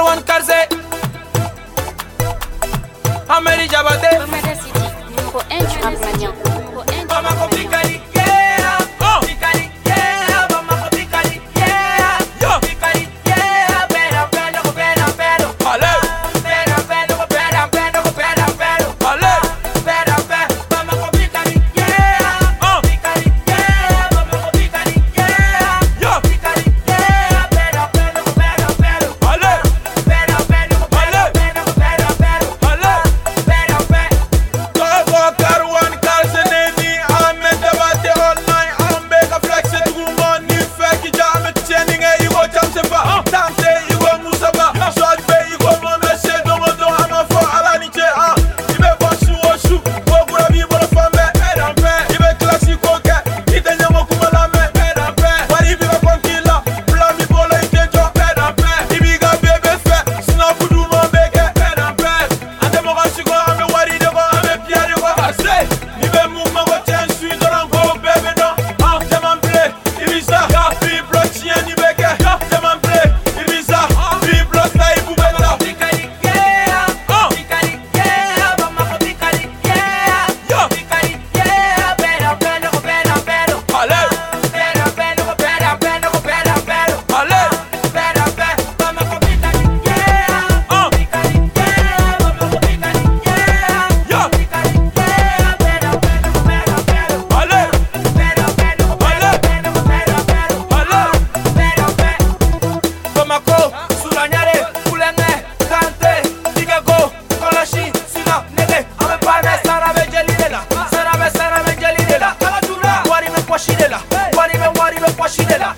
Karwan Karze, Ameri Jabate, Bamada City, numéro 1 du rap mania. Bamako Pikali, yeah, Pikali, yeah, Bamako Pikali, yeah, Pikali, yeah, Pera, Pera, Pera, Pera, Pera, Pera, Pera, Pera, Pera, Pera, Pera, Pera, Bamako Pikali, yeah, Pikali, yeah, Bamako Pikali, yeah, Pikali, yeah, Pera, Pera, Pera, Pera, Pera, Pera, Pera, Pera, Pera, Pera, Karwan Karze neni Ahmed Dabate online Ambeka flex tugumo ni feki jame tjening igo chamse ba tamse igo musaba shot be igo mame she dongo don ama fo ala ni che ibe bonsu osu ogura bi bolo fambe erampe ibe classico ke ite nyamo kumala me erampe wari bi ko konkila bla mi bolo ite jo erampe ibi ga bebe fe sina kudu mo beke erampe ande mo gasigo ame wari de ko ame piari ko ase ibe mu ma ko ten sui doran ko bebe no jaman play ibisa fi block chien ni beke jaman play ibisa fi block na ibu bebe Pikali, yeah, Pikali, yeah, Bamako Pikali, yeah, Pikali, yeah, Pera, Pera, Pera, Pera, ale Pera, Pera, Pera, Pera, Pera, Pera, ale Pera, Pera, Bamako Pikali, yeah, Pikali, yeah, Bamako Pikali, yeah, Pikali, yeah, Pera, Pera, Pera, Pera, ale Pera, Pera, Pera, Pera, Pera, Pera, Bamako, Sulanyare, Kulenge, Kante, Digago, Kolashi, Sina, Nele, Ame Pane, Sarabe Jelidela, Sarabe Jelidela, Kalatuna, Wari me Poshidela, Wari me Poshidela,